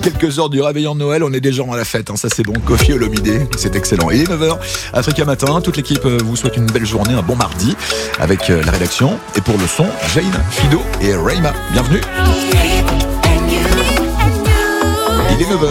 quelques heures du réveillon de Noël, on est déjà dans la fête, ça c'est bon. Kofi Olomide, c'est excellent. Il est 9h, Africa Matin, toute l'équipe vous souhaite une belle journée, un bon mardi avec la rédaction. Et pour le son, Jane, Fido et Rayma. Bienvenue. Il est 9h.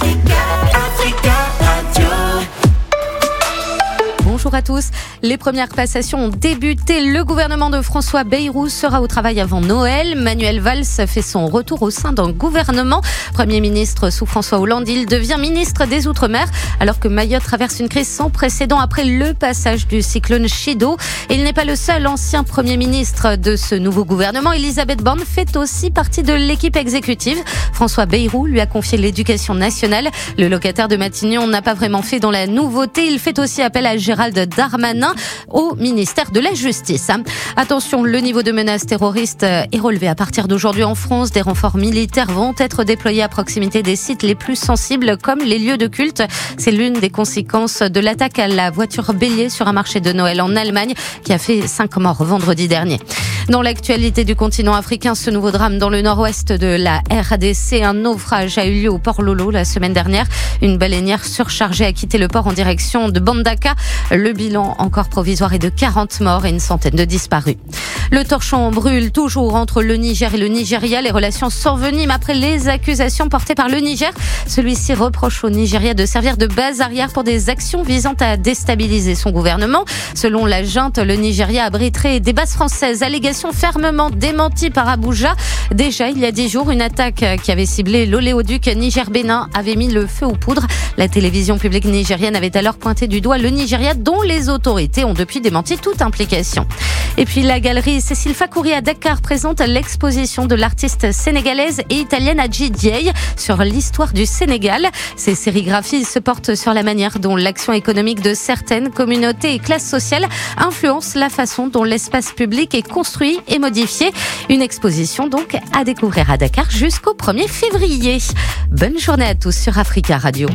Bonjour à tous. Les premières passations ont débuté. Le gouvernement de François Bayrou sera au travail avant Noël. Manuel Valls fait son retour au sein d'un gouvernement. Premier ministre sous François Hollande, il devient ministre des Outre-mer alors que Mayotte traverse une crise sans précédent après le passage du cyclone Chido. Et il n'est pas le seul ancien Premier ministre de ce nouveau gouvernement. Elisabeth Borne fait aussi partie de l'équipe exécutive. François Bayrou lui a confié l'éducation nationale. Le locataire de Matignon n'a pas vraiment fait dans la nouveauté. Il fait aussi appel à Gérald Darmanin au ministère de la Justice. Attention, le niveau de menace terroriste est relevé à partir d'aujourd'hui en France. Des renforts militaires vont être déployés à proximité des sites les plus sensibles comme les lieux de culte. C'est l'une des conséquences de l'attaque à la voiture bélier sur un marché de Noël en Allemagne qui a fait 5 morts vendredi dernier. Dans l'actualité du continent africain, ce nouveau drame dans le nord-ouest de la RDC, un naufrage a eu lieu au port Lolo la semaine dernière. Une baleinière surchargée a quitté le port en direction de Bandaka. Le bilan encore provisoire est de 40 morts et une centaine de disparus. Le torchon brûle toujours entre le Niger et le Nigeria. Les relations s'enveniment après les accusations portées par le Niger. Celui-ci reproche au Nigeria de servir de base arrière pour des actions visant à déstabiliser son gouvernement. Selon la junte, le Nigeria abriterait des bases françaises. Allégation fermement démentie par Abuja. Déjà, il y a 10 jours, une attaque qui avait ciblé l'oléoduc Niger-Bénin avait mis le feu aux poudres. La télévision publique nigérienne avait alors pointé du doigt le Nigeria, dont les autorités ont depuis démenti toute implication. Et puis la galerie Cécile Fakouri à Dakar présente l'exposition de l'artiste sénégalaise et italienne Adji Dieye sur l'histoire du Sénégal. Ces sérigraphies se portent sur la manière dont l'action économique de certaines communautés et classes sociales influence la façon dont l'espace public est construit et modifié. Une exposition donc à découvrir à Dakar jusqu'au 1er février. Bonne journée à tous sur Africa Radio.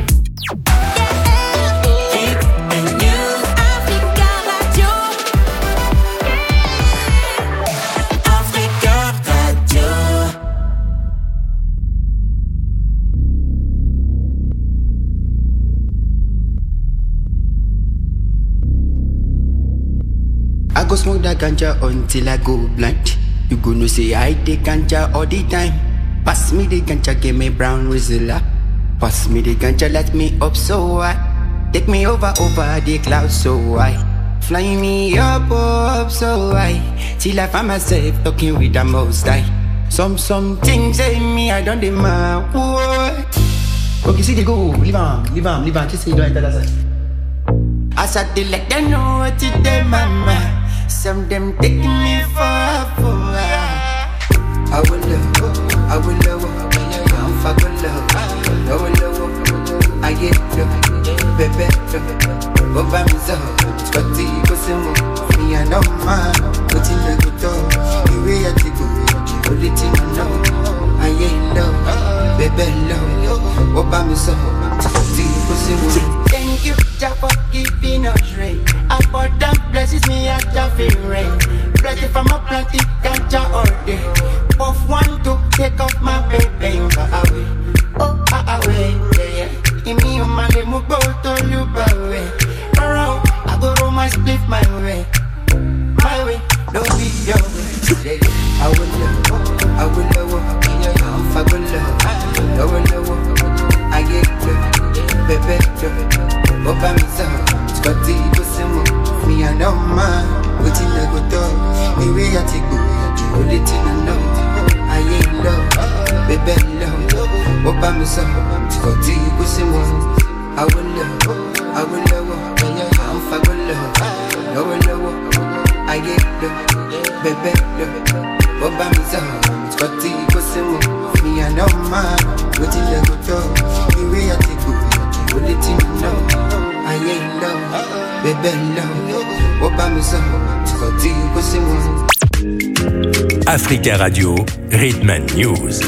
I go smoke that ganja until I go blind. You gonna say I take ganja all the time. Pass me the ganja, give me brown Rizla. Pass me the ganja, let me up so high. Take me over the clouds so high. Fly me up so high. Till I find myself talking with the most high. Some things say me, I don't demand. Okay, see they go, leave on. Just say you don't enter that side. I said they let them know what it did, mama. Some them taking me for a fool. I will love, I'm for good love. I will love, I get love, baby love. Go by me so, Scotty go some me and no man. Put in the good dog, the way I take it, hold it in my know. I ain't love, baby love. Go by me so, Scotty go some. Thank you, Jah, for giving us rain. I for them blesses me at Jah feel rain. Bless it from a planting ganja all day. Puff one to take off my baby away. Oh, away, yeah. In me, you man, they move both to you, away. Around, I go roll my split my way. My way, don't be your way. I will love, I'm for good love. I will love, I get love, baby love. Go by me so, Scotty go some me and no man. Put in a good dog, me way I take good. Hold it in a know, I ain't love, baby love. Go by me so, Scotty go some. I will love, I'm for good love. I will love, I get love, baby love. Go by me so, Scotty go some me and no man. Put in a good dog, me way I take good. Hold it in a know. I ain't love, baby love. What about me so? Scotty, go see one. Africa Radio, Rhythm and News.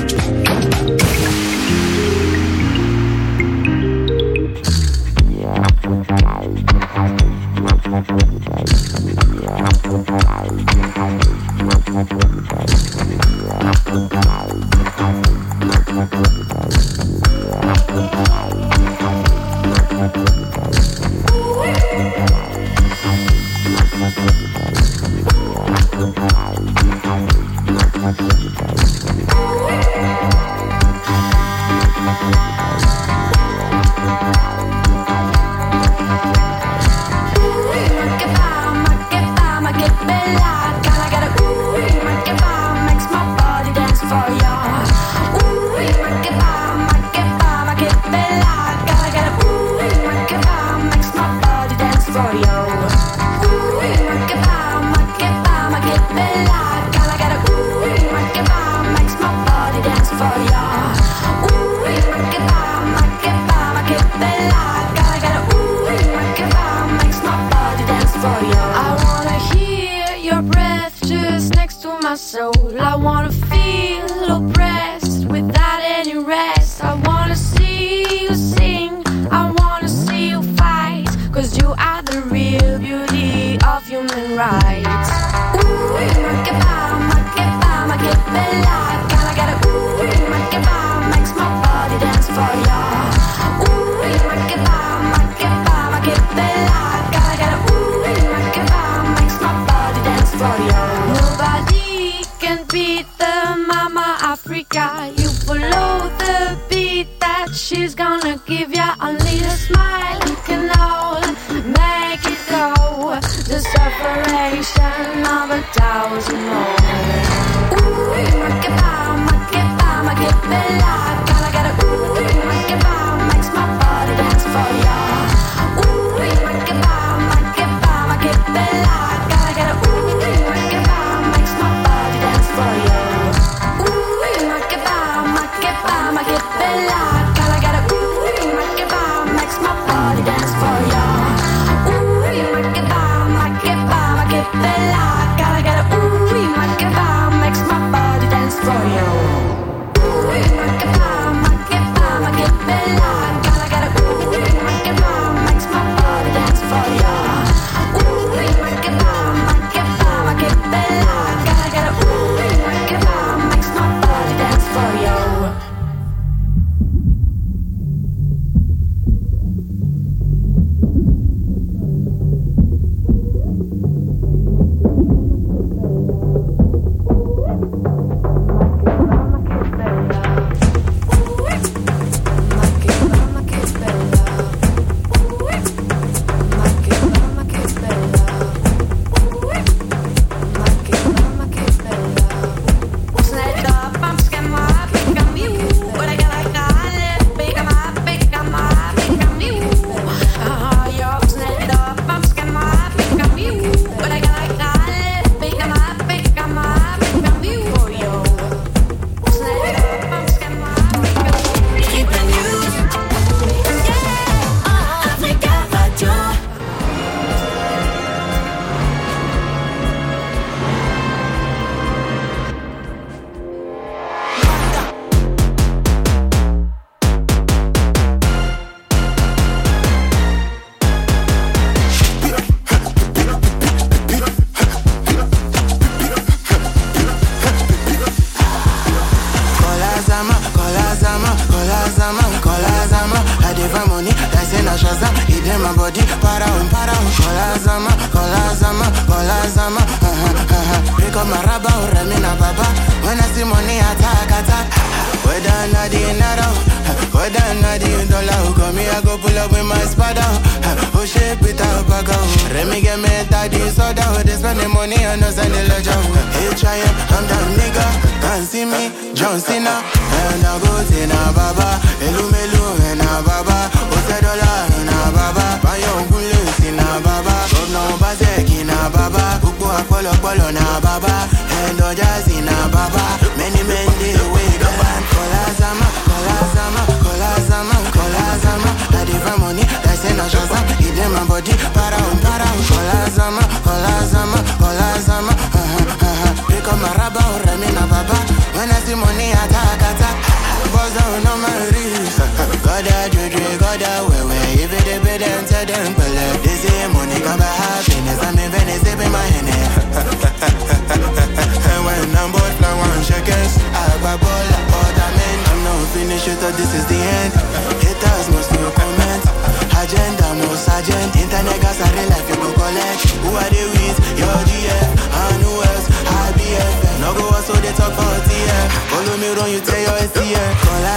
Follow me run, you tell your STF.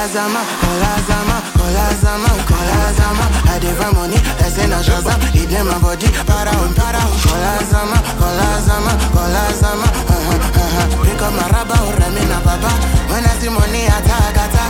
Zama, Kola Zama. I divide money, that's in a Shazam. He blame my body, para. Kola Zama. Pick up my rubber, Ramina Baba. When I see money, attack.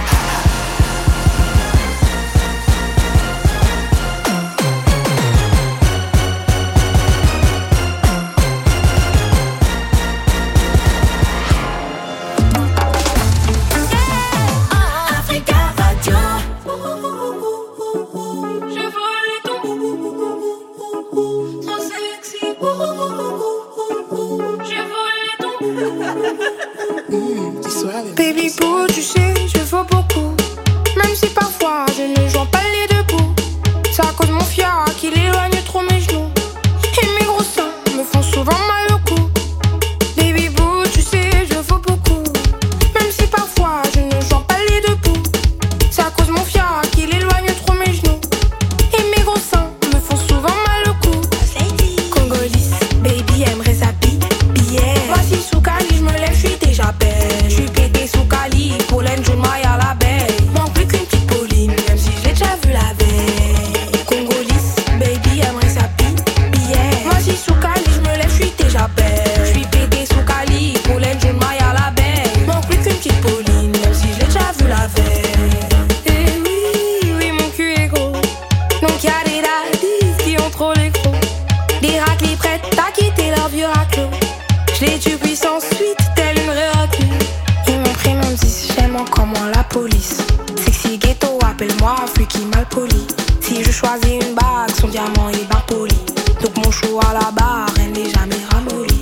Baby boo, tu sais, je vaux beaucoup. Même si parfois je ne joue pas les deux bouts. C'est à cause de mon fiac qu'il éloigne trop mes genoux. Et mes gros seins me font souvent mal au cou. Baby boo, tu sais, je vaux beaucoup. Même si parfois je ne joue pas les deux bouts. C'est à cause de mon fiac qu'il éloigne trop mes genoux. Et mes gros seins me font souvent mal au cou. Congolise, baby aimerait sa billet. Voici sous Cali, je me lève, je suis déjà belle. Je suis pété sous Cali, Pauline, je maille à la baie. Manque plus qu'une petite Pauline, même si je l'ai déjà vu la veille. Congolise, baby aimerait sa billet. Voici sous Cali, je me lève, je suis déjà belle. Je suis pété sous Cali, Pauline, je maille à la baie. Manque plus qu'une petite Pauline, même si je l'ai déjà vu la veille. Et oui, mon cul est gros. Donc y'a des daddies qui ont trop les gros. Des raclis prêtes à quitter leur vieux raclo. Je les tue puissance suite, telle une réaclue. Ils m'ont pris mon 10, j'aime encore moins la police. Sexy ghetto, appelle-moi freaky mal poli. Si je choisis une bague, son diamant est bien poli. Donc mon chou à la barre, elle n'est jamais ramollie.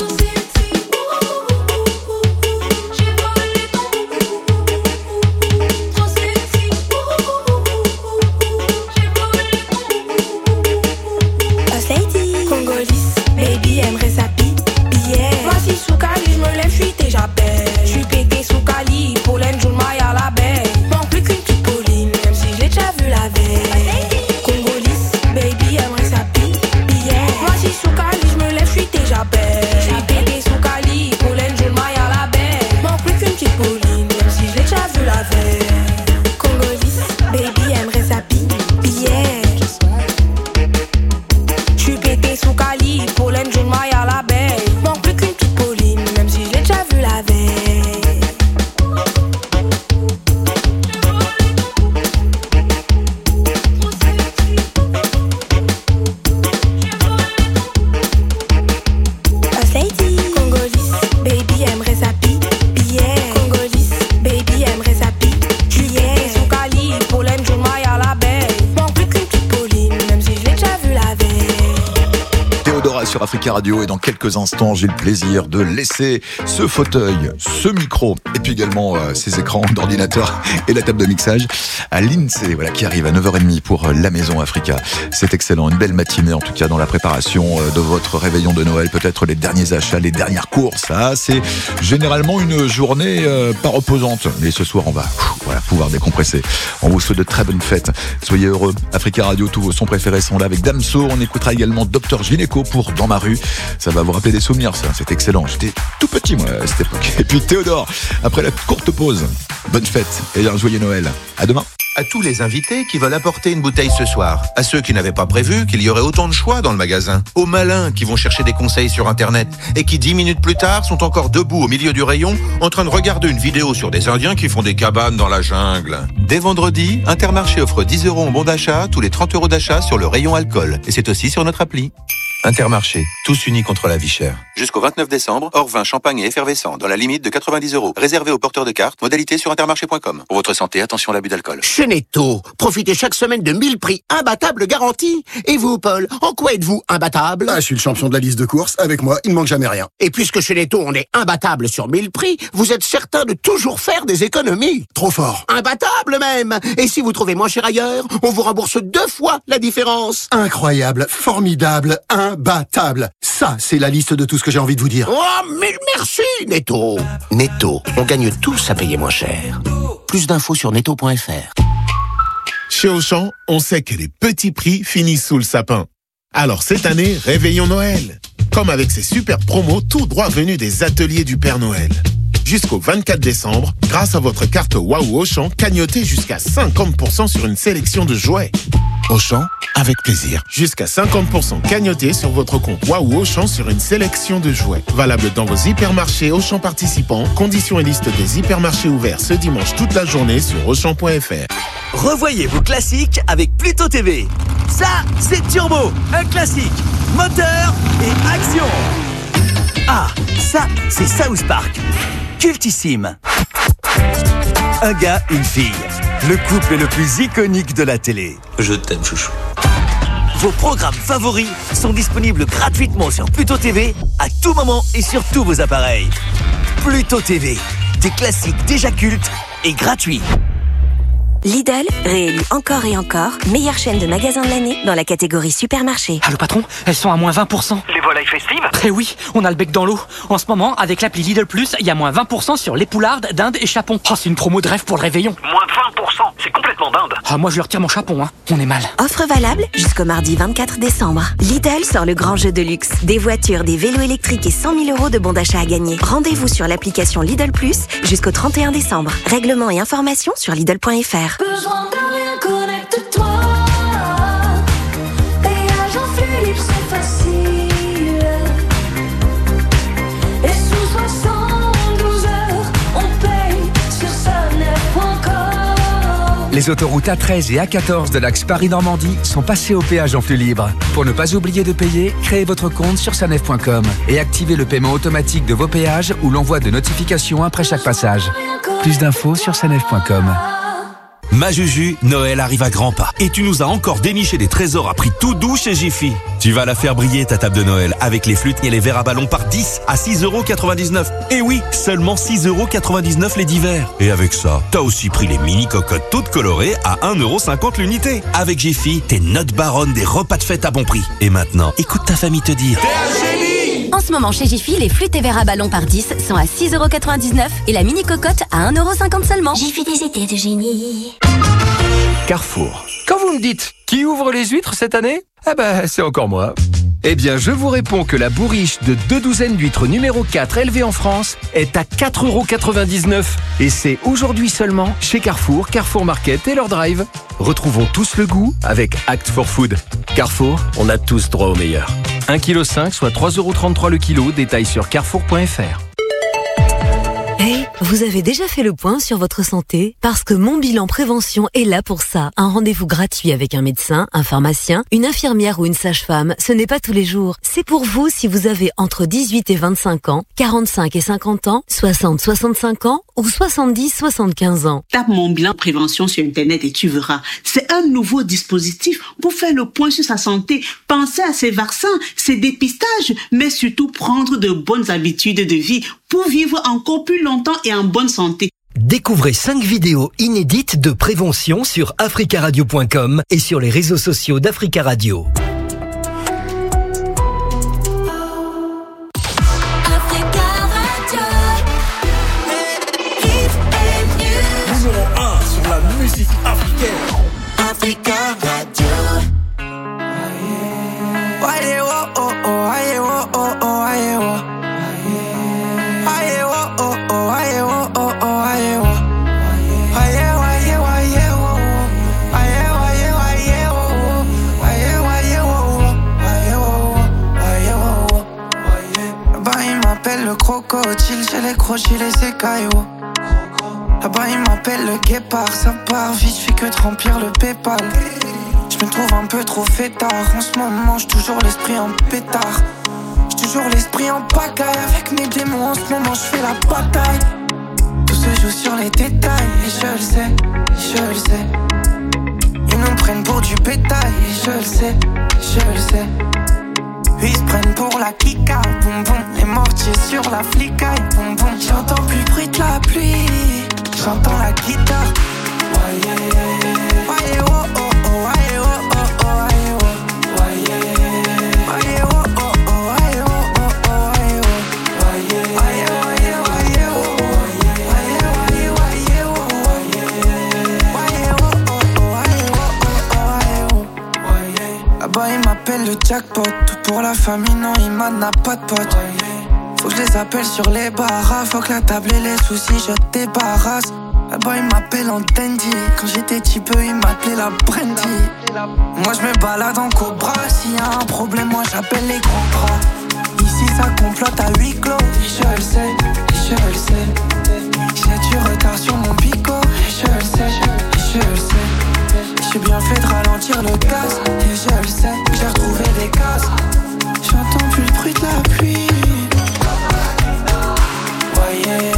Congolise, baby aimerait sa billet. Voici sous Cali, je me lève, je suis déjà belle. Je suis pété sous Cali, Pauline, je maille à la baie. Manque plus qu'une petite Pauline, même si je l'ai déjà vu la veille. Congolise, baby aimerait sa billet. Voici sous Cali, je me lève, je suis déjà belle. Je suis pété sous Cali, Pauline, je maille à la baie. Manque plus qu'une petite Pauline, même si je l'ai déjà vu la veille. Congolise, baby aimerait sa billet. Je suis pété sous Cali, Pauline, je maille à la baie. Manque plus qu'une petite Pauline, même si je l'ai déjà vu la veille. Congolise, baby aimerait sa billet. Congolise, baby aimerait sa billet. Sous Cali, Pauline, je maille à la baie. Manque plus qu'une petite Pauline, même si je l'ai déjà vu la veille. Théodora sur Africa Radio, et dans quelques instants j'ai le plaisir de laisser ce fauteuil, ce micro et puis également ces écrans d'ordinateur et la table de mixage à l'INSEE, voilà, qui arrive à 9h30 pour la Maison Africa. C'est excellent, une belle matinée en tout cas dans la préparation de votre réveillon de Noël, peut-être les derniers achats, les dernières courses. C'est généralement une journée pas reposante, mais ce soir on va pouvoir décompresser. On vous souhaite de très bonnes fêtes, soyez heureux. Africa Radio, tous vos sons préférés sont là avec Damso. On écoutera également Dr Gynéco pour Dans ma rue. Ça va vous rappeler des souvenirs, ça, c'est excellent. J'étais tout petit moi à cette époque. Et puis Théodore, après la courte pause, bonne fête et un joyeux Noël. À demain. À tous les invités qui veulent apporter une bouteille ce soir, à ceux qui n'avaient pas prévu qu'il y aurait autant de choix dans le magasin, aux malins qui vont chercher des conseils sur internet et qui 10 minutes plus tard sont encore debout au milieu du rayon en train de regarder une vidéo sur des Indiens qui font des cabanes dans la jungle. Dès vendredi, Intermarché offre 10 € en bon d'achat tous les 30 € d'achat sur le rayon alcool, et c'est aussi sur notre appli. Intermarché, tous unis contre la vie chère. Jusqu'au 29 décembre, hors vin, champagne et effervescent, dans la limite de 90 €. Réservé aux porteurs de cartes, modalité sur intermarché.com. Pour votre santé, attention à l'abus d'alcool. Chez Netto, profitez chaque semaine de 1000 prix imbattables garantis. Et vous, Paul, en quoi êtes-vous imbattable ? Je suis le champion de la liste de courses. Avec moi, il ne manque jamais rien. Et puisque chez Netto, on est imbattable sur 1000 prix, vous êtes certain de toujours faire des économies. Trop fort. Imbattable même. Et si vous trouvez moins cher ailleurs, on vous rembourse 2 fois la différence. Incroyable, formidable, imbattable. Ça, c'est la liste de tout ce que j'ai envie de vous dire. Oh, mais merci, Netto. Netto, on gagne tous à payer moins cher. Plus d'infos sur netto.fr. Chez Auchan, on sait que les petits prix finissent sous le sapin. Alors cette année, réveillons Noël. Comme avec ces super promos tout droit venus des ateliers du Père Noël. Jusqu'au 24 décembre, grâce à votre carte Waouh Auchan, cagnotez jusqu'à 50% sur une sélection de jouets. Auchan, avec plaisir. Jusqu'à 50% cagnoté sur votre compte Waouh Auchan sur une sélection de jouets. Valable dans vos hypermarchés Auchan participants. Conditions et liste des hypermarchés ouverts ce dimanche toute la journée sur Auchan.fr. Revoyez vos classiques avec Pluto TV. Ça, c'est Turbo, un classique. Moteur et action. Ah, ça, c'est South Park. Cultissime. Un gars, une fille. Le couple le plus iconique de la télé. Je t'aime, chouchou. Vos programmes favoris sont disponibles gratuitement sur Pluto TV à tout moment et sur tous vos appareils. Pluto TV, des classiques déjà cultes et gratuits. Lidl, réélu encore et encore, meilleure chaîne de magasins de l'année dans la catégorie supermarché. Allô patron, elles sont à moins 20%. Les volailles festives ? Eh oui, on a le bec dans l'eau. En ce moment, avec l'appli Lidl Plus, il y a moins 20% sur les poulardes, dindes et chapons. Oh, c'est une promo de rêve pour le réveillon. Moins 20%, c'est complètement dinde. Ah, moi je leur retire mon chapon, hein. On est mal. Offre valable jusqu'au mardi 24 décembre. Lidl sort le grand jeu de luxe. Des voitures, des vélos électriques et 100 000 € de bons d'achat à gagner. Rendez-vous sur l'application Lidl Plus jusqu'au 31 décembre. Règlements et informations sur Lidl.fr. Besoin de rien, connecte-toi. Péage en flux libre, c'est facile. Et sous 72 heures, on paye sur sanef.com. Les autoroutes A13 et A14 de l'axe Paris-Normandie sont passées au péage en flux libre. Pour ne pas oublier de payer, créez votre compte sur sanef.com et activez le paiement automatique de vos péages ou l'envoi de notifications après chaque passage. Plus d'infos sur sanef.com. Ma Juju, Noël arrive à grands pas. Et tu nous as encore déniché des trésors à prix tout doux chez Jiffy. Tu vas la faire briller ta table de Noël avec les flûtes et les verres à ballon par 10 à 6,99 €. Et oui, seulement 6,99 € les 10 verres. Et avec ça, t'as aussi pris les mini cocottes toutes colorées à 1,50 € l'unité. Avec Jiffy, t'es notre baronne des repas de fête à bon prix. Et maintenant, écoute ta famille te dire... En ce moment, chez Jiffy, les flûtes et verres à ballon par 10 sont à 6,99 € et la mini cocotte à 1,50 € seulement. Jiffy, des étés de génie. Carrefour. Quand vous me dites qui ouvre les huîtres cette année, eh ben, c'est encore moi. Eh bien, je vous réponds que la bourriche de 2 douzaines d'huîtres numéro 4 élevée en France est à 4,99 €. Et c'est aujourd'hui seulement chez Carrefour, Carrefour Market et leur drive. Retrouvons tous le goût avec Act for Food. Carrefour, on a tous droit au meilleur. 1,5 kg, soit 3,33 € le kilo. Détail sur carrefour.fr. Hey, vous avez déjà fait le point sur votre santé? Parce que Mon Bilan Prévention est là pour ça. Un rendez-vous gratuit avec un médecin, un pharmacien, une infirmière ou une sage-femme. Ce n'est pas tous les jours. C'est pour vous si vous avez entre 18 et 25 ans, 45 et 50 ans, 60, 65 ans ou 70, 75 ans. Tape Mon Bilan Prévention sur Internet et tu verras. C'est un nouveau dispositif pour faire le point sur sa santé. Pensez à ses vaccins, ses dépistages, mais surtout prendre de bonnes habitudes de vie pour vivre encore plus longtemps et en bonne santé. Découvrez 5 vidéos inédites de prévention sur africaradio.com et sur les réseaux sociaux d'Africa Radio. Numéro 1 sur la musique africaine. Africa Radio. Le crocodile, j'ai les crochets, les écailles. Là-bas il m'appelle le guépard. Ça part vite, je fais que de remplir le Paypal. Je me trouve un peu trop fêtard. En ce moment, j'ai toujours l'esprit en pétard. J'ai toujours l'esprit en pagaille. Avec mes démons, en ce moment, je fais la bataille. Tout se joue sur les détails. Et je le sais, je le sais. Ils nous prennent pour du bétail. Et je le sais, je le sais. Ils se prennent pour la kika, boum boum. Les mortiers sur la flicaille, boum boum. J'entends plus le bruit de la pluie, j'entends la guitare. Waye oh oh oh, waye oh oh oh, waye oh. Waye oh oh oh, waye oh oh oh, waye oh. Waye waye waye oh. Waye waye oh. Waye oh oh oh, waye oh oh oh. Là-bas il m'appelle le jackpot. Tout pour la famille, non, il n'a pas de pote. Faut que je les appelle sur les barras. Faut que la table et les soucis je débarrasse. Là-bas ils m'appellent en dandy. Quand j'étais petit peu ils m'appelaient la brandy. Moi je me balade en cobra. S'il y a un problème moi j'appelle les grands bras. Ici ça complote à huis clos. Et je le sais, et je le sais. J'ai du retard sur mon pico. Et je le sais, et je le sais. J'ai bien fait de ralentir le gaz. Et je le sais, j'ai retrouvé des cases. J'entends plus le bruit de la pluie. Voyez.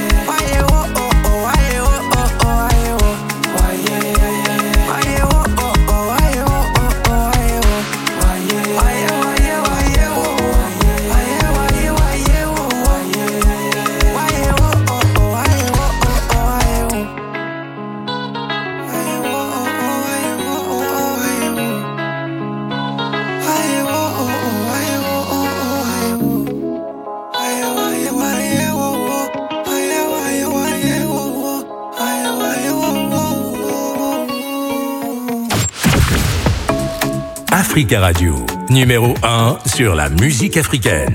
Africa Radio, numéro 1 sur la musique africaine.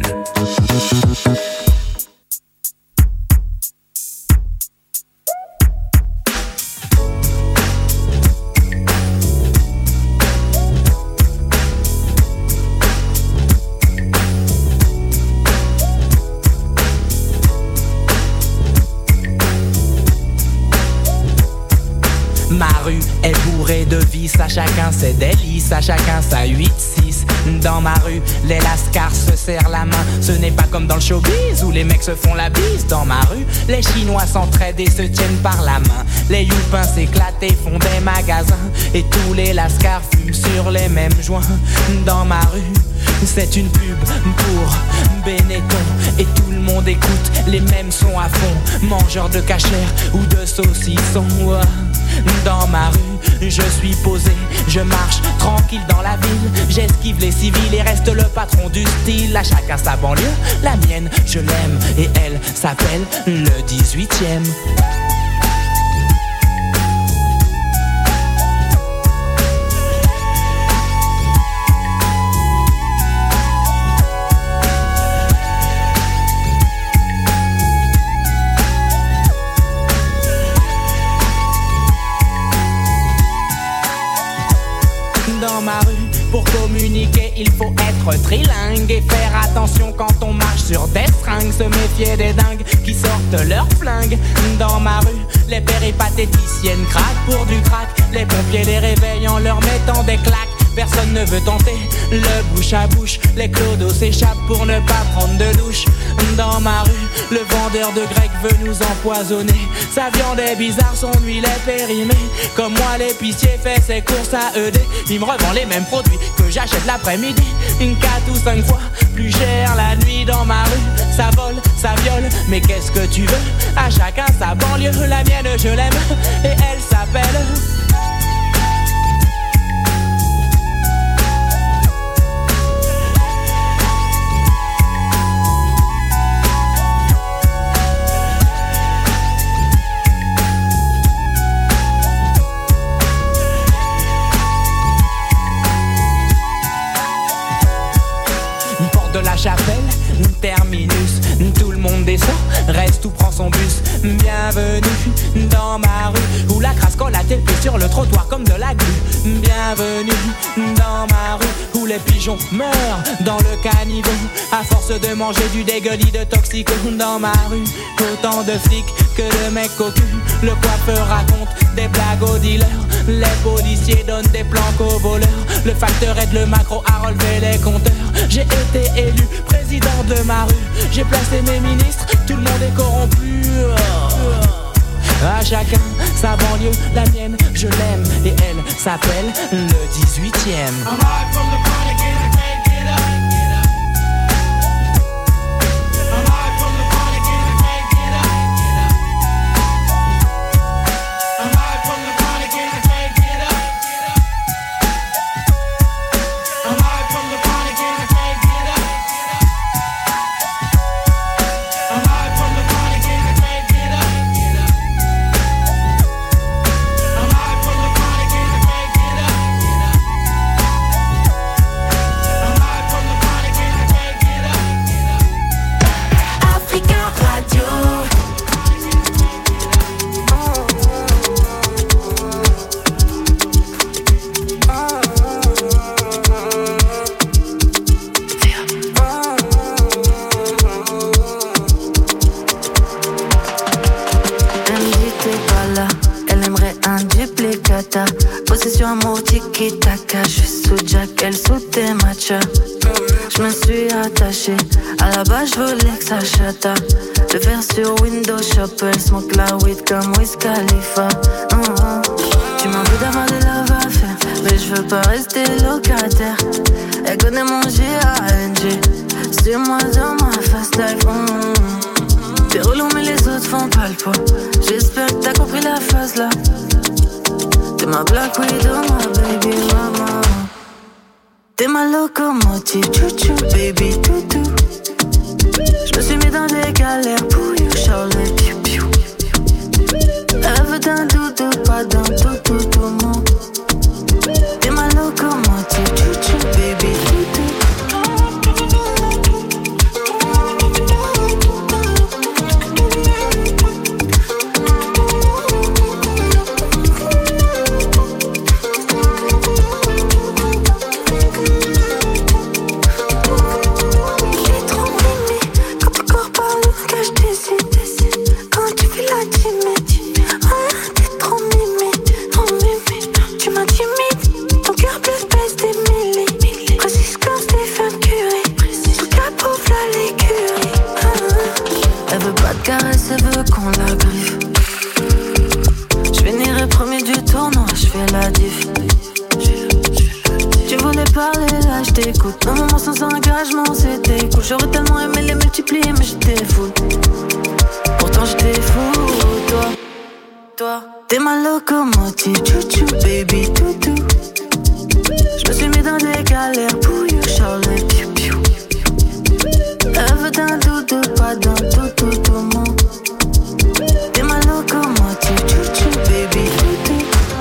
Ma rue est bourrée de vices, à chacun ses délices, à chacun sa 8-6. Dans ma rue, les lascars se serrent la main. Ce n'est pas comme dans le showbiz où les mecs se font la bise. Dans ma rue, les Chinois s'entraident et se tiennent par la main. Les youpins s'éclatent et font des magasins. Et tous les lascars fument sur les mêmes joints. Dans ma rue, c'est une pub pour Benetton. Et tout le monde écoute les mêmes sons à fond. Mangeurs de cachère ou de saucissons. Dans ma rue, je suis posé, je marche tranquille dans la ville. J'esquive les civils et reste le patron du style. À chacun sa banlieue, la mienne je l'aime. Et elle s'appelle le 18e. Dans ma rue, pour communiquer, il faut être trilingue et faire attention quand on marche sur des fringues. Se méfier des dingues qui sortent leurs flingues. Dans ma rue, les péripatéticiennes craquent pour du crack. Les pompiers les réveillent en leur mettant des claques. Personne ne veut tenter le bouche à bouche. Les clodos s'échappent pour ne pas prendre de douche. Dans ma rue, le vendeur de grec veut nous empoisonner. Sa viande est bizarre, son huile est périmée. Comme moi l'épicier fait ses courses à ED. Il me revend les mêmes produits que j'achète l'après-midi. 4 ou 5 fois plus cher la nuit. Dans ma rue, ça vole, ça viole. Mais qu'est-ce que tu veux? À chacun sa banlieue. La mienne je l'aime et elle s'appelle de la chapelle, terminus, tout le monde descend, reste ou prend son bus. Bienvenue dans ma rue, où la crasse colle à tes pieds sur le trottoir comme de la glu. Bienvenue dans ma rue, où les pigeons meurent dans le caniveau à force de manger du dégueulis de toxico. Dans ma rue, autant de flics que de mecs au cul. Le coiffeur raconte des blagues aux dealers. Les policiers donnent des planques aux voleurs. Le facteur aide le macro à relever les compteurs. J'ai été élu président de ma rue. J'ai placé mes ministres, tout le monde est corrompu. À chacun sa banlieue, la mienne je l'aime. Et elle s'appelle le 18e. amour tiki-taka. Je suis sous Jack, elle sous tes matchas. Je me suis attachée, à la base je voulais que ça chata. Le faire sur Windows Shop, elle smoke la weed comme Wiz Khalifa. Tu m'en veux d'avoir des love à faire, mais je veux pas rester locataire. Elle connaît mon G.A.N.G. C'est moi dans ma fast life. T'es relou mais les autres font pas le poids. J'espère que t'as compris la phase là. T'es ma Black Widow, ma baby mama. T'es ma locomotive, chouchou, baby toutou. Je me suis mis dans des galères pour you, Charlie, piou piou. Elle veut d'un doudou, pas d'un toutou, tout mon. T'es ma locomotive, chouchou, baby toutou. Elle veut qu'on la griffe. Je finirai premier du tournoi, je fais la diff. Tu voulais parler là, je t'écoute. Un moment sans engagement, c'était cool. J'aurais tellement aimé les multiplier, mais j'étais fou. Pourtant j'étais fou, toi. T'es ma locomotive, chouchou, baby toutou. Je me suis mis dans des galères pour you, Charlie, piou piou. Elle veut d'un doudou, pas d'un toutou, tout mon. T'es ma locomotive, chouchou, baby toutou.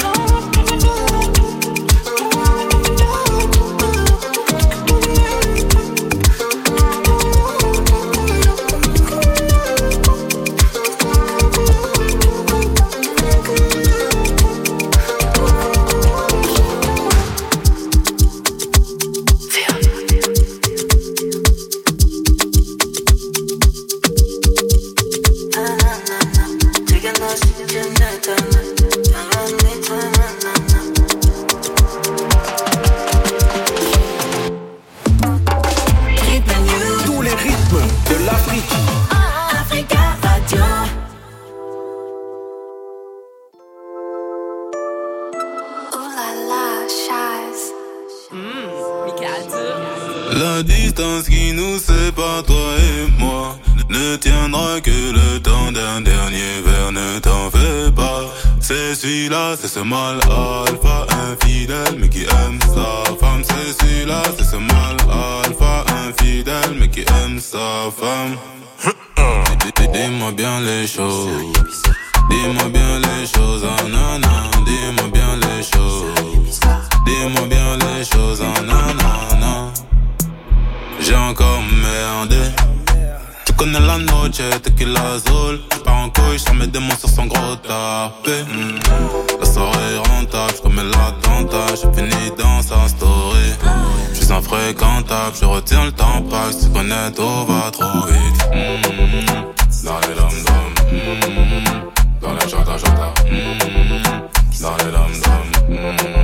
La distance qui nous sépare, toi et moi, ne tiendra que le temps d'un dernier verre, ne t'en fais pas. C'est celui-là, c'est ce mal alpha infidèle, mais qui aime sa femme. C'est celui-là, c'est ce mal alpha infidèle, mais qui aime sa femme. Dis-moi bien les choses, dis-moi bien les choses, ah nana. Dis-moi bien les choses, dis-moi bien les choses, ah nana. J'ai encore merdé. Tu connais la noche, tequila azul. J'pars en couille, j'sors mes démons sur son gros tapé. La soirée est rentable, j'commets l'attentat. J'ai fini dans sa story. J'suis infréquentable, je retiens le temps pas. Tu connais tout va trop vite. Dans les dom-dom, dans les chata-chata, dans les dom-dom.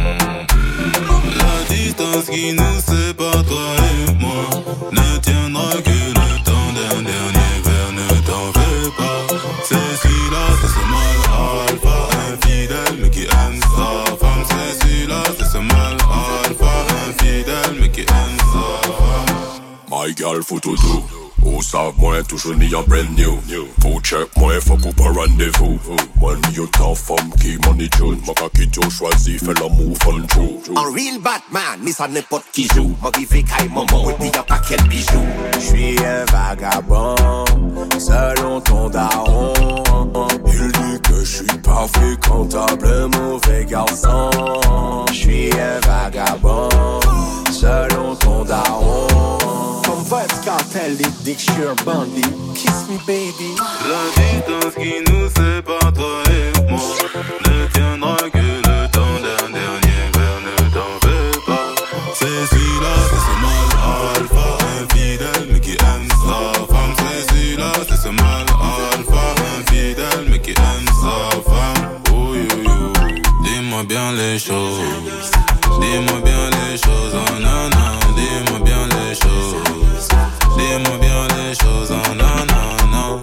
La distance qui nous sépare, toi et moi, ne tiendra que le temps d'un dernier verre, ne t'en fais pas. C'est celui-là, c'est ce mal alpha infidèle, mais qui aime sa femme. C'est celui-là, c'est ce mal alpha infidèle, mais qui aime sa femme. My girl, faut tout. Ou savent moi, toujours ni en brand new. Faut check moi, faut couper rendez-vous. Money you tough femme qui money tune. Maka qui t'ont choisi, fait l'amour fun true. Un real Batman, mais ça n'importe qui joue. Moi qui fais caille maman, et puis y'a pas quel bijou. J'suis un vagabond, selon ton daron. Il dit que j'suis pas fréquentable, mauvais garçon. J'suis un vagabond, selon ton daron. Comme Vybz Kartel, il dit que j'suis un bandit. Kiss me baby. La distance qui nous sépare, toi et moi, ne tiendra que le temps d'un dernier verre, ne t'en fais pas. C'est celui-là, c'est ce mal alpha infidèle, mais qui aime sa femme. C'est celui-là, c'est ce mal alpha infidèle, mais qui aime sa femme. Oui, oui, oui. Dis-moi dis-moi bien les choses. Dis-moi bien les choses, oh non, non. Dis-moi bien les choses. Dis-moi bien les choses, oh non, non, non.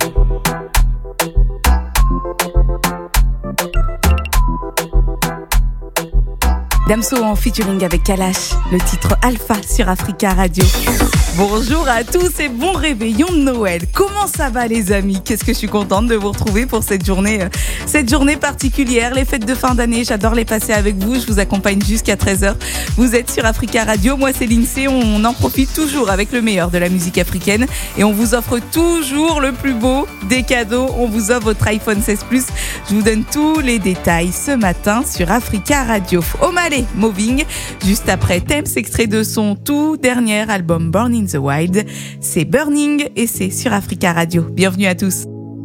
Damso en featuring avec Kalash, le titre Alpha sur Africa Radio. Bonjour à tous et bon réveillon de Noël. Comment ça va les amis? Qu'est-ce que je suis contente de vous retrouver pour cette journée particulière, les fêtes de fin d'année. J'adore les passer avec vous, je vous accompagne jusqu'à 13h. Vous êtes sur Africa Radio, moi c'est Lindsay, on en profite toujours avec le meilleur de la musique africaine et on vous offre toujours le plus beau des cadeaux. On vous offre votre iPhone 16 Plus. Je vous donne tous les détails ce matin sur Africa Radio. Omalé, Moving, juste après Thames, extrait de son tout dernier album Born in the Wild. C'est Burning et c'est sur Africa Radio. Bienvenue à tous.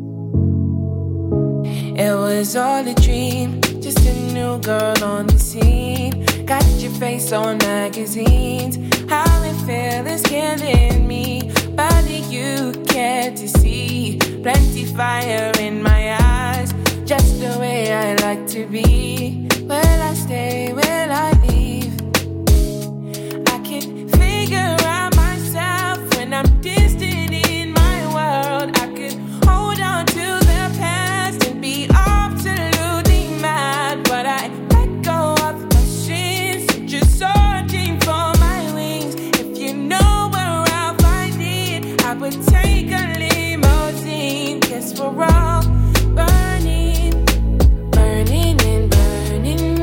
It was all a dream, just a new girl on the scene. Got your face on magazines. How it feels is killing me. Body you care to see. Plenty fire in my eyes. Just the way I like to be. Will I stay? Will I leave? I can figure out myself when I'm distant in my world. I could hold on to the past and be absolutely mad, but I let go of my sins, just searching for my wings. If you know where I'll find it, I would take a limousine. Guess we're all burning, burning and burning.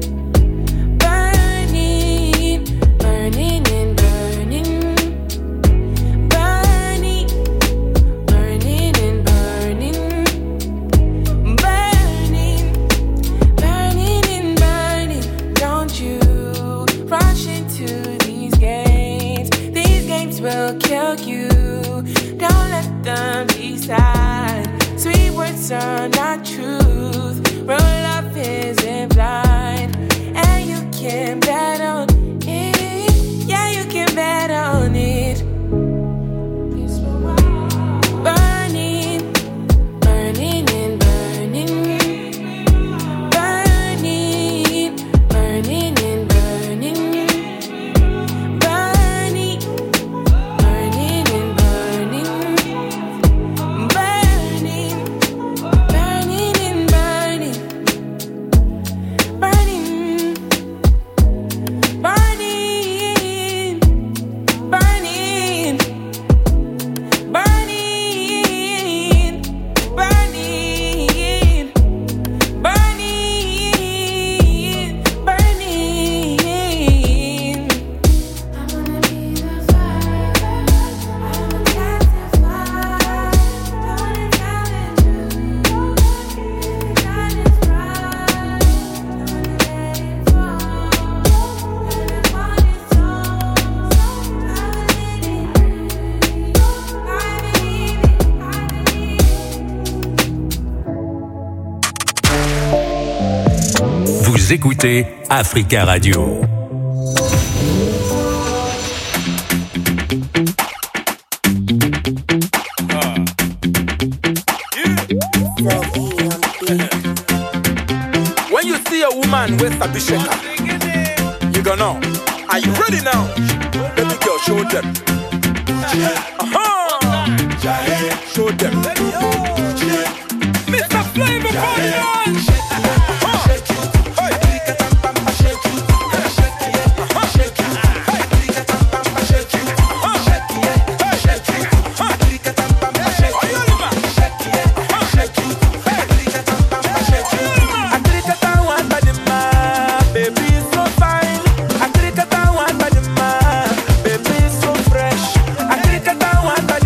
Sweet words are not truth. Real love isn't blind, and you can bet on it. Yeah, you can bet on it. Burning, burning and burning, burning, burning and burning, burning, burning and burning. Vous écoutez Africa Radio. When you see a woman with a bishaka, you gonna know. Are you ready now? Baby girl, show them. Show them. Mr. Flavor Party.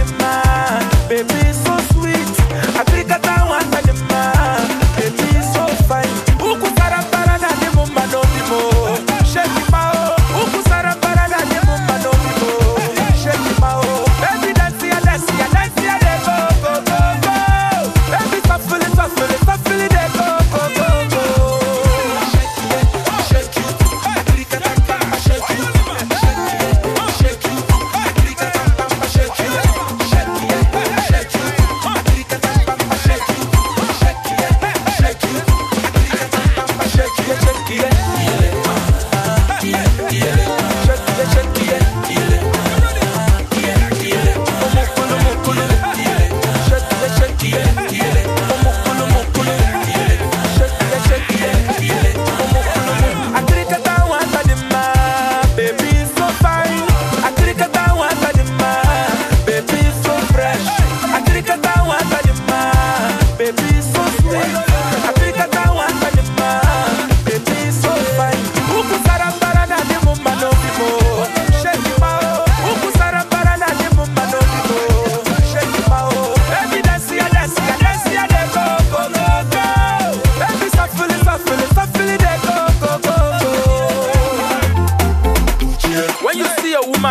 Baby so sweet, Africa, that one, baby so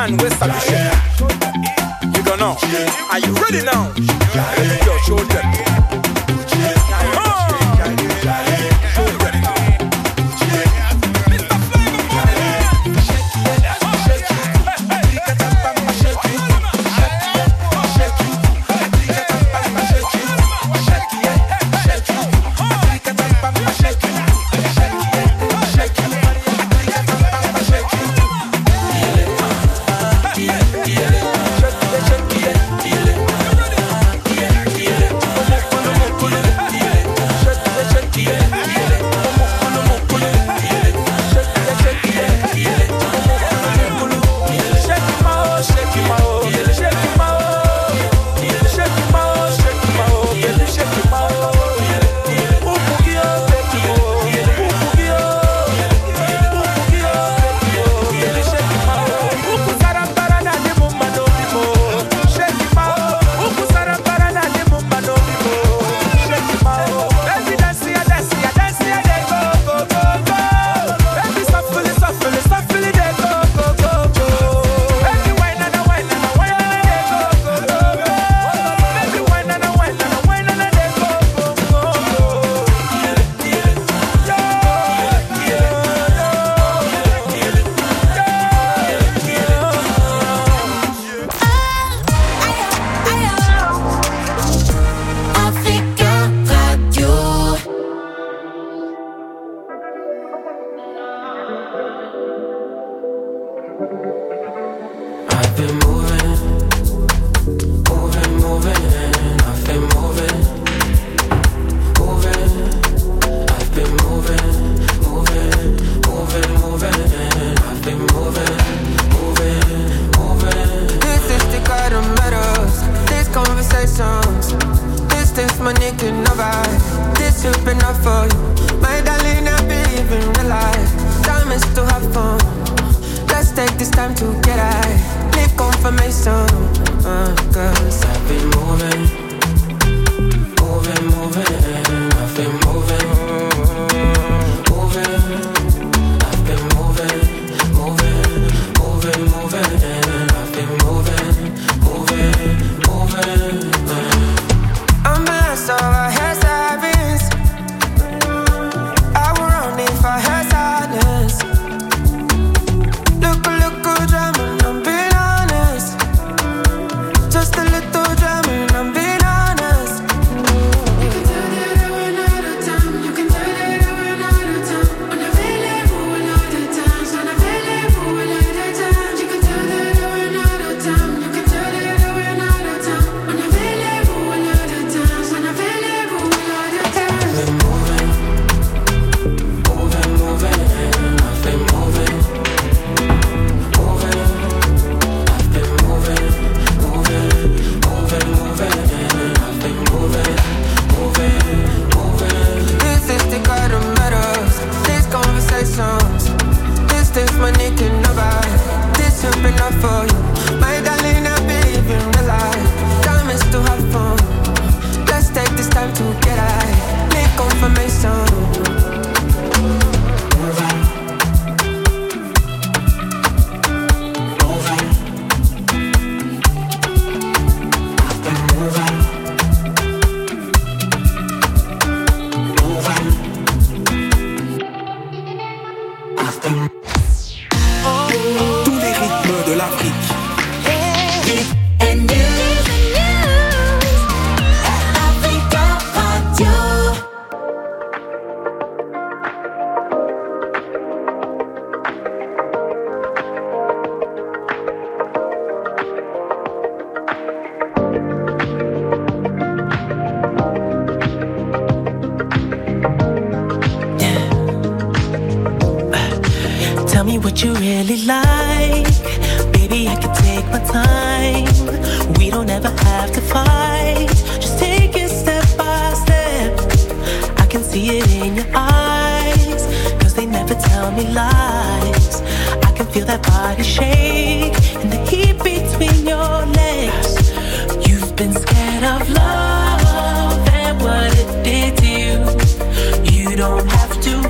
man with Sabisha. You don't know. Are you ready now? Yo, show them.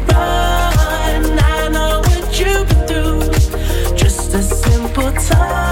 Time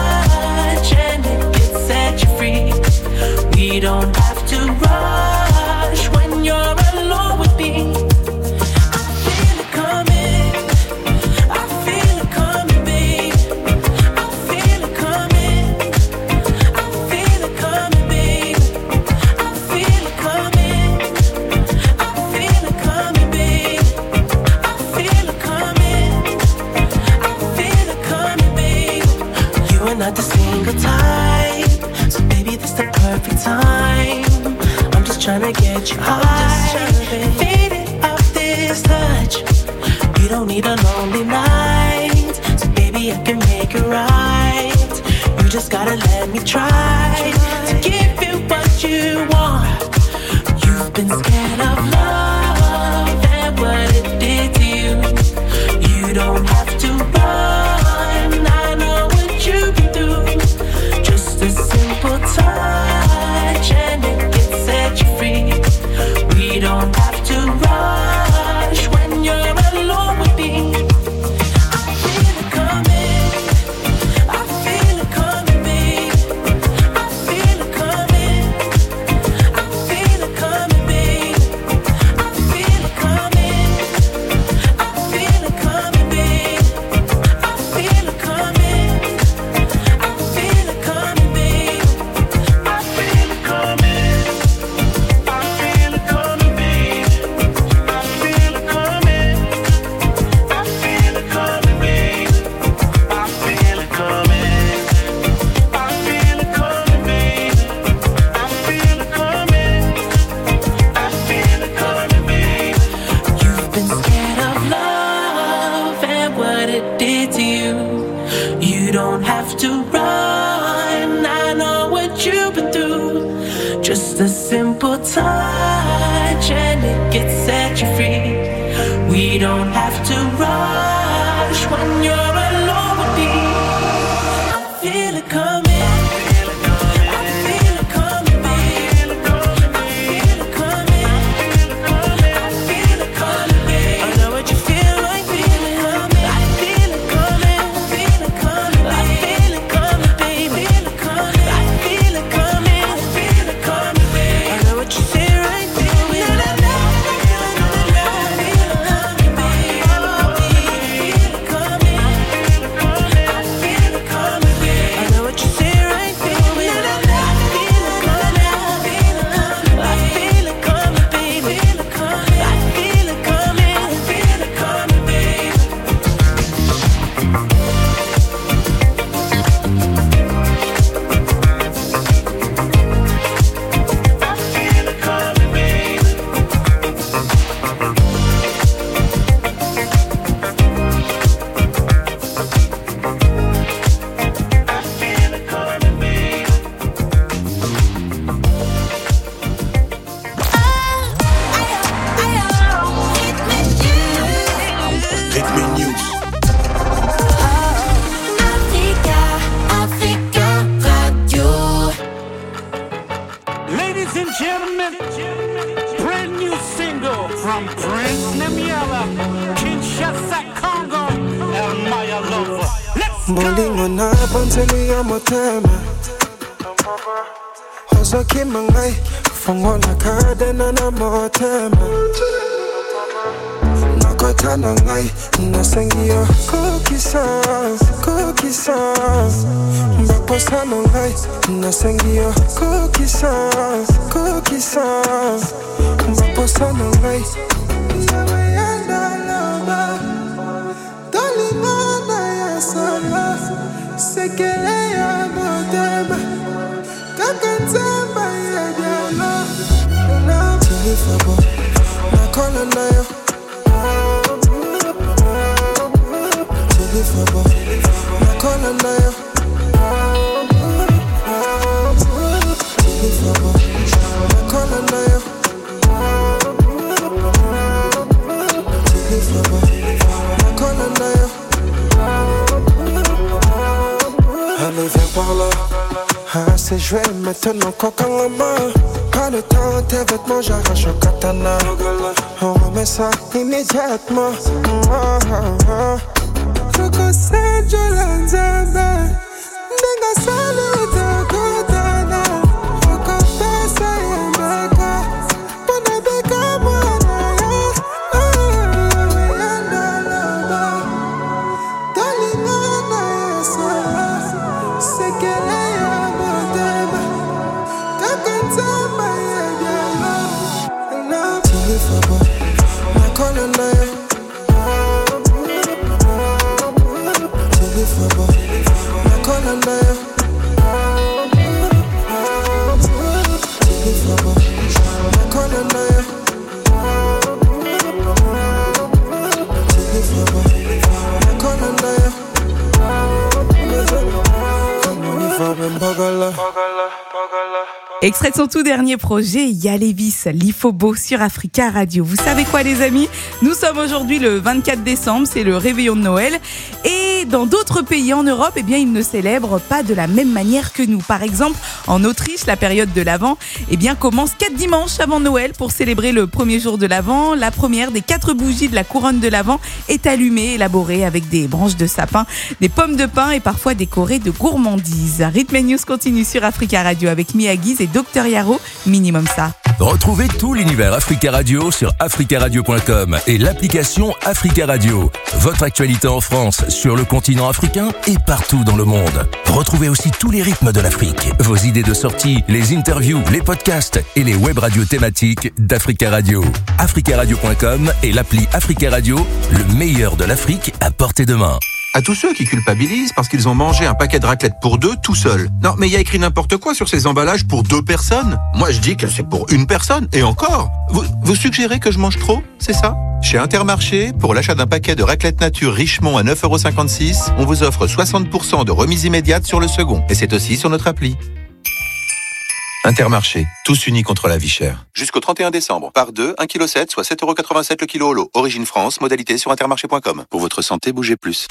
get you high. Faded off this touch. You don't need a lonely night, so baby I can make it right. You just gotta let me try to give you what you want. You've been scared of love and what it did to you. You don't have to run, I know what you can do. Just a simple touch and it can set you free. We don't have to rush when you're alone with me. I feel it coming, I feel it coming, babe. I feel it coming, I feel it coming, babe. I feel it coming, I feel it coming, babe. I feel it coming, I feel it coming, babe. I feel it coming, I feel it coming, babe. I feel it coming, I feel it coming, babe. I feel it coming, I feel it coming, babe. I feel it coming, I feel it coming, babe. You've been scared of love and what it did to you. You don't have to run, I know what you've been through. Just a simple touch and it gets set you free. We don't have to rush when you're alone with me. I feel it coming. I feel it coming, babe. I feel it coming. I feel it coming, babe. I know what you feel like, feel it coming. I feel it coming. I feel it coming, babe. I feel it coming, babe. I feel it coming. I feel it coming. I feel it coming, babe. I know what you say right, babe. Ladies and gentlemen, brand new single from Prince Namiela, Kinshasa, Congo, and Maya Lover. Let's go! Bolingo na bonseli ya motema Ozo kimangai Fongola kadena na motema Nakotana ngai Nasengiyo kukisa Kukisa Baposa no ngai Nasengiyo kukisa Kukisa Baposa no ngai Namayanda loba Dolingana ya sala Sekele ya motema Kakanzamba ya diala Tilifabo Nakola nayo Tilifabo Nakola nayo Tilifabo Nakola nayo Tilifabo Nakola nayo Allez viens par là. Ah c'est joué maintenant coca en main. Pas le temps tes vêtements j'arrache au katana. On remet ça immédiatement. Coco c'est Jolanzamba. Nenga saluta kotana. Coco pesa yambaka. Pona beka mwana ya. Yanda laba. Dolingana ya sola. Sekele ya motema. Kakanzamba ya diala. Tilifabo. Nakola nayo. Tilifabo. Nakola nayo. Ma colonne d'ailleurs. Comme on y va, même Bagala. Extrait de son tout dernier projet, Yalevis, l'Ifobo sur Africa Radio. Vous savez quoi les amis ? Nous sommes aujourd'hui le 24 décembre, c'est le réveillon de Noël. Et dans d'autres pays en Europe, eh bien, ils ne célèbrent pas de la même manière que nous. Par exemple, en Autriche, la période de l'Avent eh bien, commence 4 dimanches avant Noël pour célébrer le premier jour de l'Avent. La première des 4 bougies de la couronne de l'Avent est allumée, élaborée avec des branches de sapin, des pommes de pin et parfois décorée de gourmandises. Rhythm News continue sur Africa Radio avec Miyagi et Dr Yaro, Minimum ça. Retrouvez tout l'univers Africa Radio sur africaradio.com et l'application Africa Radio. Votre actualité en France, sur le continent africain et partout dans le monde. Retrouvez aussi tous les rythmes de l'Afrique, vos idées de sortie, les interviews, les podcasts et les web radios thématiques d'Africa Radio. africaradio.com et l'appli Africa Radio, le meilleur de l'Afrique à portée de main. À tous ceux qui culpabilisent parce qu'ils ont mangé un paquet de raclette pour 2 tout seuls. Non, mais il y a écrit n'importe quoi sur ces emballages pour 2 personnes. Moi, je dis que c'est pour 1 personne. Et encore, vous suggérez que je mange trop, c'est ça ? Chez Intermarché, pour l'achat d'un paquet de raclette nature Richemont à 9,56 €, on vous offre 60% de remise immédiate sur le second. Et c'est aussi sur notre appli. Intermarché, tous unis contre la vie chère. Jusqu'au 31 décembre, par 2, 1,7 kg, soit 7,87 € le kilo au lot. Origine France, modalité sur intermarché.com. Pour votre santé, bougez plus.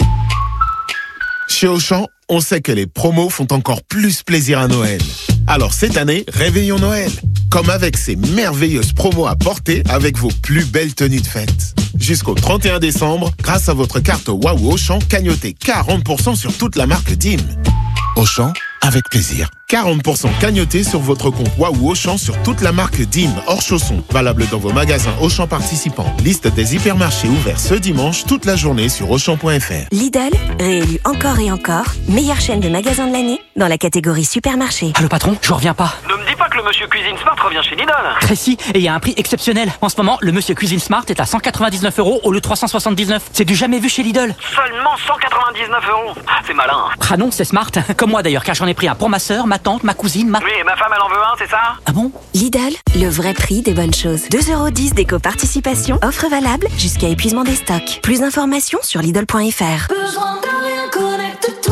Chez Auchan, on sait que les promos font encore plus plaisir à Noël. Alors cette année, réveillons Noël. Comme avec ces merveilleuses promos à porter avec vos plus belles tenues de fête. Jusqu'au 31 décembre, grâce à votre carte Waouh Auchan, cagnotez 40% sur toute la marque DIM. Auchan, avec plaisir. 40% cagnotés sur votre compte Waouh Auchan sur toute la marque DIM hors chaussons. Valable dans vos magasins Auchan participants. Liste des hypermarchés ouverts ce dimanche toute la journée sur Auchan.fr. Lidl, réélu encore et encore, meilleure chaîne de magasins de l'année dans la catégorie supermarché. Ah le patron, je reviens pas. Ne me dis pas que le monsieur Cuisine Smart revient chez Lidl. Précis, et il y a un prix exceptionnel. En ce moment, le monsieur Cuisine Smart est à 199 € au lieu de 379. C'est du jamais vu chez Lidl. Seulement 199 €. C'est malin. Ah non, c'est smart. Comme moi d'ailleurs, car j'en ai pris un pour ma sœur, ma tante, ma cousine, Oui, et ma femme elle en veut un, c'est ça? Ah bon? Lidl, le vrai prix des bonnes choses. 2,10 € d'éco-participation, offre valable jusqu'à épuisement des stocks. Plus d'informations sur Lidl.fr. Besoin de rien, connecte-toi.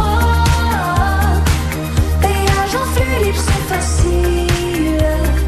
Péage en flux libre, c'est facile.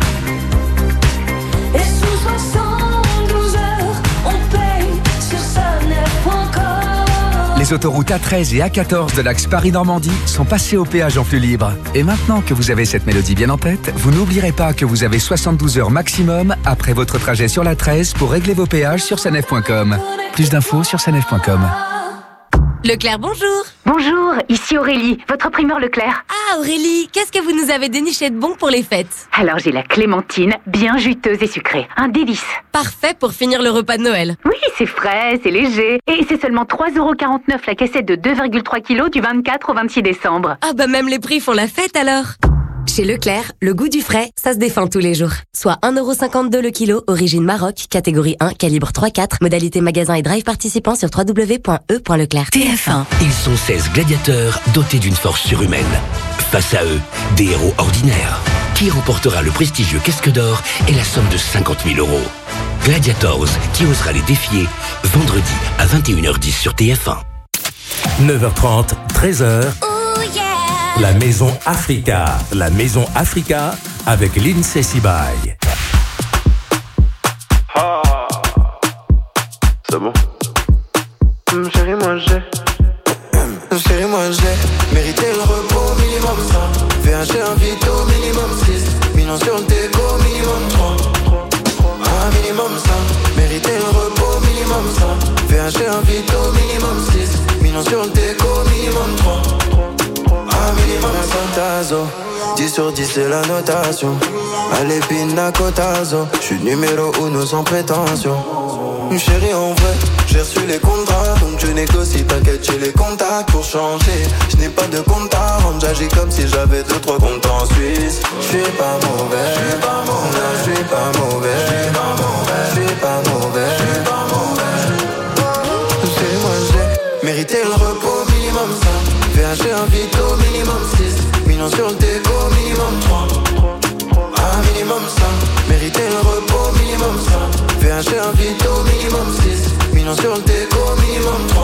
Et sous 72 heures, on paye sur Sunnet.com. Les autoroutes A13 et A14 de l'axe Paris-Normandie sont passées au péage en flux libre. Et maintenant que vous avez cette mélodie bien en tête, vous n'oublierez pas que vous avez 72 heures maximum après votre trajet sur l'A13 pour régler vos péages sur sanef.com. Plus d'infos sur sanef.com. Leclerc, bonjour. Bonjour, ici Aurélie, votre primeur Leclerc. Ah Aurélie, qu'est-ce que vous nous avez déniché de bon pour les fêtes? Alors j'ai la clémentine, bien juteuse et sucrée, un délice. Parfait pour finir le repas de Noël. Oui, c'est frais, c'est léger. Et c'est seulement 3,49 € la cassette de 2,3 kg du 24 au 26 décembre. Ah bah même les prix font la fête alors. Chez Leclerc, le goût du frais, ça se défend tous les jours. Soit 1,52 € le kilo, origine Maroc, catégorie 1, calibre 3-4, modalité magasin et drive participant sur www.e.leclerc. TF1. Ils sont 16 gladiateurs dotés d'une force surhumaine. Face à eux, des héros ordinaires. Qui remportera le prestigieux casque d'or et la somme de 50 000 €? Gladiators, qui osera les défier, vendredi à 21h10 sur TF1. 9h30, 13h. La Maison Africa. La Maison Africa avec Lindsay Sibaye. Ah, c'est bon. Chérie, moi j'ai. Chérie, moi j'ai mérité le repos minimum 100. VHG invite au minimum 6. Millions sur le déco minimum 3. Un minimum 100. Mérité le repos minimum 100. VHG invite au minimum 6. Millions sur le déco minimum 3. Un minimum 100. 10 sur 10 c'est la notation. Allez pina cotazo. J'suis numéro 1 sans prétention. Chérie en vrai, j'ai reçu les contrats. Donc je négocie, t'inquiète j'ai les contacts pour changer. Je n'ai pas de compte à rendre, j'agis comme si j'avais 2-3 comptes en Suisse. Je suis pas mauvais, je suis pas mauvais, je suis pas mauvais, je suis pas mauvais, je suis pas mauvais, je suis pas mauvais. Chérie moi j'ai mérité le repos minimum 5. VHG invite au minimum 6. Millions sur le déco minimum 3. Un minimum 5. Mérité le repos minimum 5. VHG invite au minimum 6. Millions sur le déco minimum 3.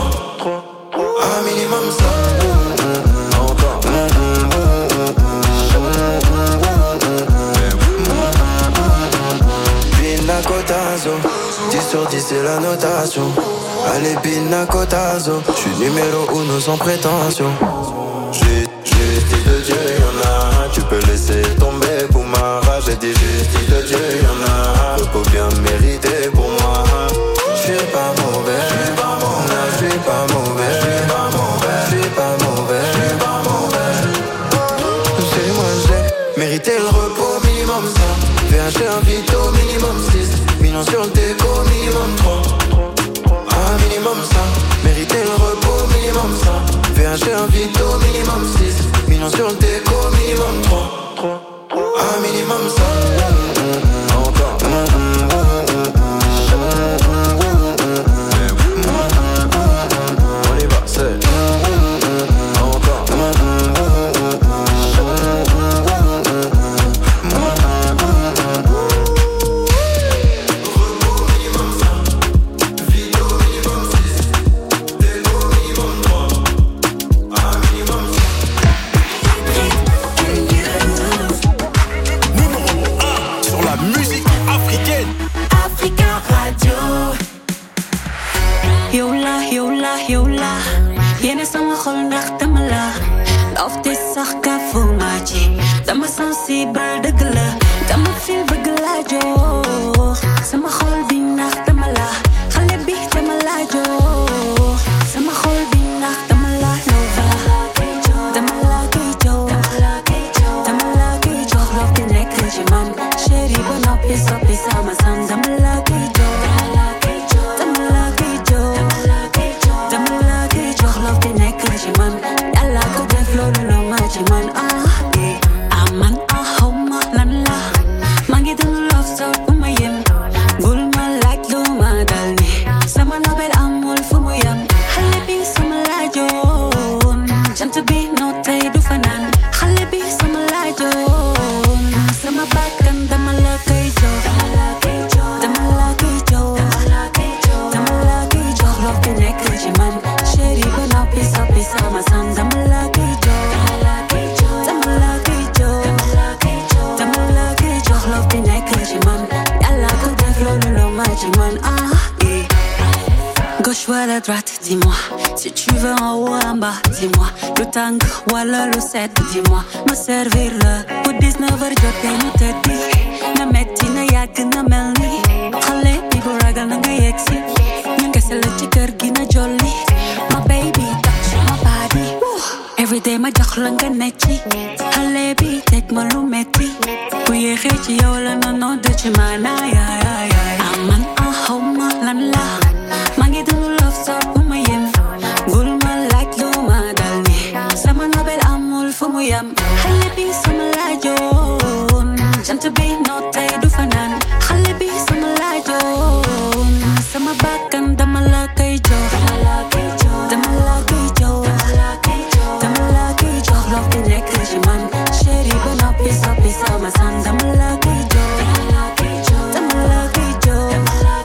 sur 10 c'est la notation. Allez pina cotazo, j'suis numéro 1 sans prétention. Justice de Dieu y'en a, tu peux laisser tomber pour ma rage. J'ai dit justice de Dieu y'en a, repos bien mérité pour moi. J'suis pas mauvais, j'suis pas mauvais, j'suis pas mauvais, j'suis pas mauvais, j'suis pas mauvais, j'suis pas mauvais. C'est moi j'ai mérité le repos minimum ça. VH un vito minimum 6, millions sur le déco minimum 3. Ah minimum ça, mérité le repos minimum ça. VH un vito minimum 6, millions sur le déco minimum 3. Ah minimum ça. Encore. On y va, c'est encore. Yola, yéen sama xol ndax dama la of te sax ka fu ma ci dama sensible dëgg la dama feel bëgg la jox sama xol bi ndax dama la xale bi dama la jox sama xol bi ndax dama la nova dama la koy jox dama la koy jox love bi nekk ci man chéri ba noppi soppi sama sam dama la koy jox man man how ma lan la ma ngi dund love so ma yem bul ma laaj lu ma dal ni sama nobel amul fu mu yem xale bi sama laajoon jant bi no tey du fanaan xale bi sama laajoon sama bakkan dama la koy jox dama la koy jox dama la koy jox love bi nekk ci man chéri ba noppi soppi sama sam dama la koy jox Gauche ou à la droite, dis-moi. Si tu veux en haut, en bas, dis-moi. Le tang ou le 7, dis-moi. Me servir le pour 19h, je nous tête. Na metti na yag na melni. Xale bi bu ragal na nga yexi. Ñu ngi sel ci kër gi na jolli. My baby, touch my body. Every day ma jox la nga necci. Xale bi tek ma lu metti. Bu yexé ci yow la non de ci mana ya ya ya. Aman how ma lan la. Mangi dunu love so ma yem gul ma laaj lu ma dal ni sama nobel amul fu mu yam xale bi sama laajoon jant bi no tey du fanaan xale bi sama laajoon sama bakkan dama la koy jox dama la koy jox dama la koy jox love bi nekk ci man chéri ba noppi soppi sama san dama la koy jox dama la koy jox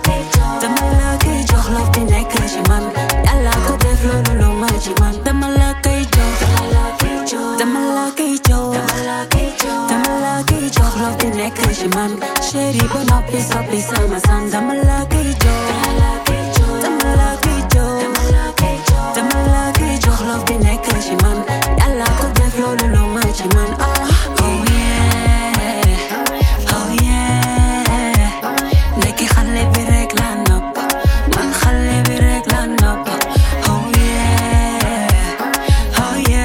love bi nekk ci man yàlla ko def loolu lu ma ci man dama la koy jox dama la koy jox dama la koy jox love bi nekk ci man chéri ba noppi soppi sama san dama la koy jox dama la koy jox dama la koy jox love bi nekk ci man yàlla ko def loolu lu ma ci man oh yeah oh yeah ndekki xale bi rek la nopp xale bi rek la nopp oh yeah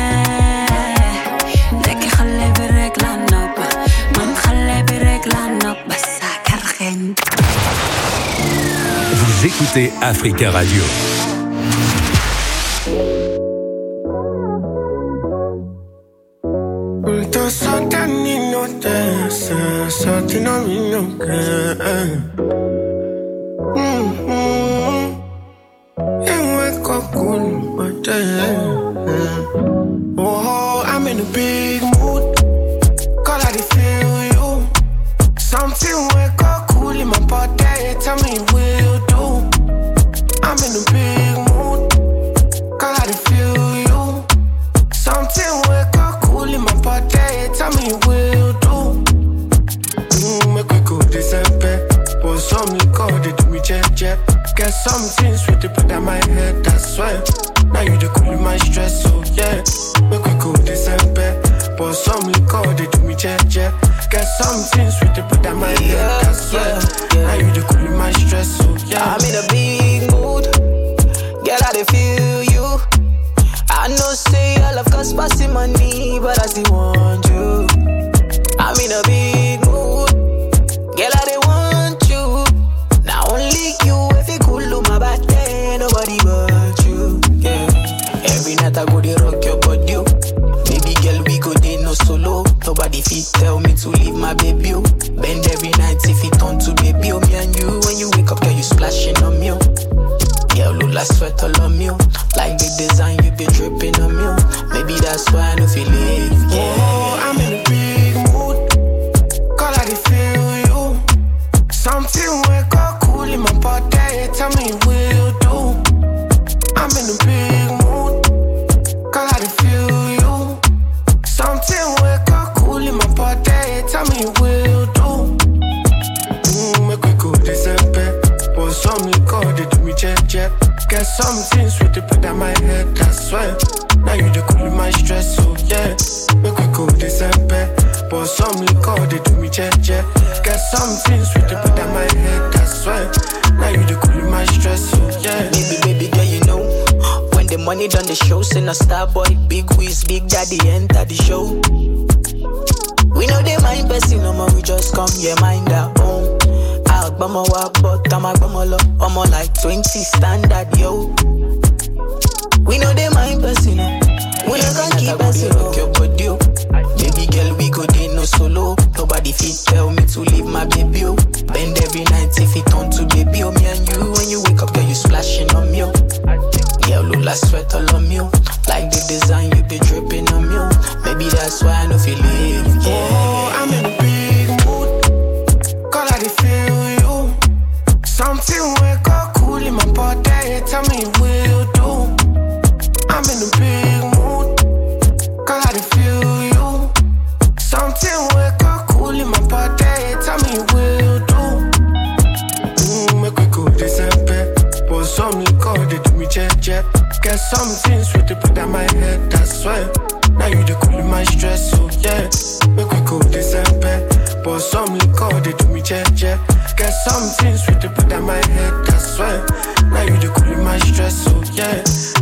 ndekki xale bi rek la nopp man xale bi rek la nopp ba saakar xeeñ. Vous écoutez Africa Radio. Oh, I'm in a big mood. Call I feel you. Something wake up cool in my body. Tell me what you do. I'm in a big mood. Call I feel you. Something wake up cool in my body. Tell me what you do. Make we go December. the cool my stress, so yeah. Make we go December. Pour some liquor, they do me check. Get something sweet to put on my head, that's why. Now you the cool my stress, so yeah. I'm in a big mood, girl, I dey feel you. I know say I love cause passing money, but I still want you. I'm in a big mood, girl, I dey want you. Now only you, if you cool on my body, nobody but you, yeah. Every night I go to rock your body, baby girl, we go dey no solo. Nobody fit tell me to leave my baby, oh. Bend every night if it turn to baby, oh. Me and you, when you wake up, girl, you splashing on me, oh. Yeah, look like sweat all on me, oh. Like the design, you been dripping on me, oh. Maybe that's why I don't feel it, yeah. Oh, I'm in a big mood, girl, I dey feel you. Something wake up cool in my body, tell me will do. I'm in a big mood, girl, I dey feel you. Something wake up cool in my body, tell me will do. Make we go December. Pour some liquor, they do me check. Get something sweet to put on my head, that's why. Now you the cool my stress, so yeah. Make we go December. Pour some liquor, they do me check. Get something sweet to put on my head, that's why. Now you the cool my stress, so yeah. Baby, girl, you know when the money done the show, send a star boy, big whiz, big daddy enter the show. We know they mind person, no more, we just come, yeah, mind our own. I'ma walk, but I'm like 20 standard, yo. We know they mind person, we not gonna keep person, your body, oh. Baby girl, we go dey no solo. Nobody fit tell me to leave my baby, oh. Bend every night if it turn to baby, oh. Me and you, when you wake up, girl, you splashing on me, oh. Yeah, look like sweat all on me, oh. Like the design, you be dripping on me, oh. Maybe that's why I don't feel it, yeah. Oh, I'm in a big mood, girl, I dey feel you. Something wake up cool in my body, tell me will do. I'm in a big mood, girl, I dey feel you. Something wake up cool in my body, tell me will do. Make we go December. Pour some liquor, they do me check. Get something sweet to put on my head, that's why. Now you the cool my stress, so yeah. Make we go December. Pour some liquor, they do me check. Get something sweet to put on my head, that's why. Now you the cool my stress, so yeah.